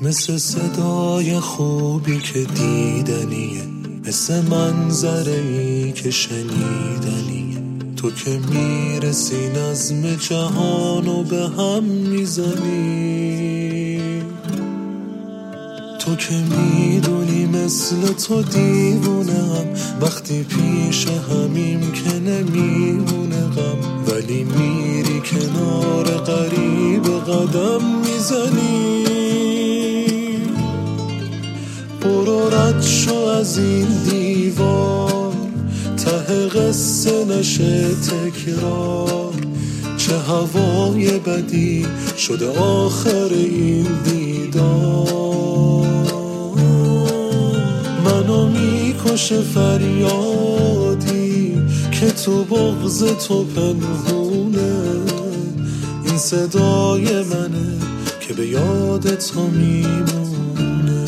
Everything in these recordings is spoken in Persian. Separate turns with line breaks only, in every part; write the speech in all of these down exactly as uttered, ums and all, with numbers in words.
مثل صدای خوبی که دیدنیه، مثل منظره‌ای که شنیدنیه. تو که میرسی نظم جهانو به هم میزنی، تو که میدونی مثل تو دیوونم، وقتی پیش همیم که نمیمونه غم، ولی میری کنار غریب قدم میزنی. برو رد شو از این دیوار، ته قصه نشه تکرار، چه هوای بدی شده آخر این دیدار. منو میکشه فریادی که تو بغض تو پنهونه، این صدای منه که به یاد تو میمونه.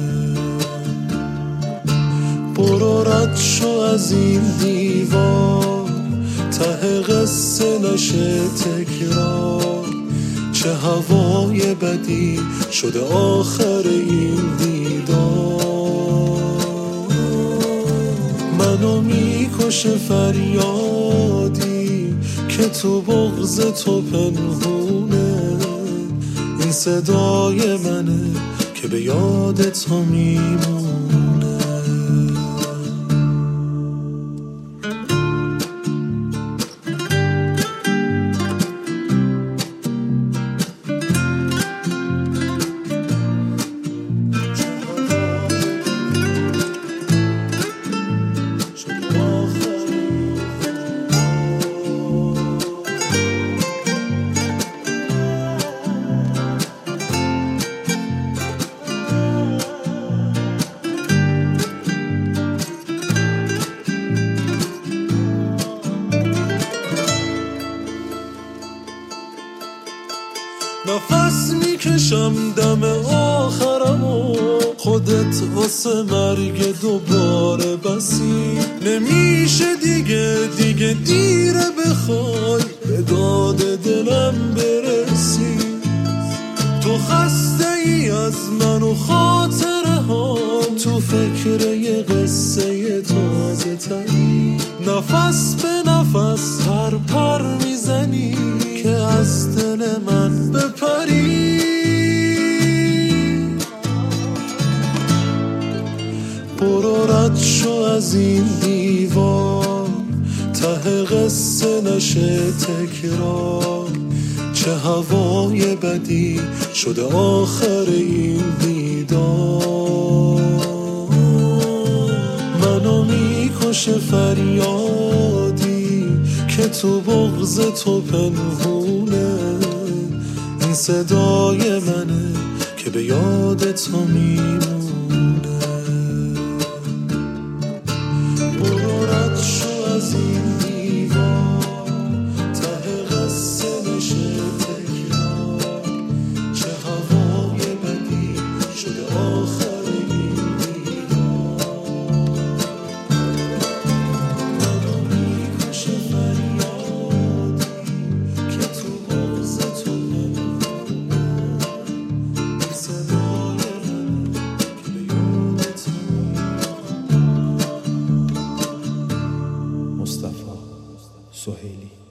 برو رد شو از این دیوار، ته قصه نشه تکرار، چه هوای بدی شده آخر این دیدار. منو میکشه فریادی که تو بغض تو پنهونه، این صدای منه که به یاد تو میمونه. نفس میکشم دم آخرمو، خودت واسه مرگ دوباره بسی. نمیشه دیگه دیگه دیره بخوای به داد دلم برسی. تو خسته ای از من و خاطره ها، تو فکر یه قصه تازه تری، نفس به نفس پر پر میزنی که از دل من بپری. برو رد شو از این دیوار، ته قصه نشه تکرار، چه هوای بدی شده آخر این دیدار. منو میکشه فریادی که تو بغض تو پنهونه، این صدای منه که به یاد تو میمونه. برو رد شو از این دیوار، ته قصه نشه تکرار، چه هوای بدی شده آخر این دیدار. منو میکشه فریادی که تو بغض تو پنهونه، این صدای منه که به یاد تو میمونه. مصطفی سهیلی.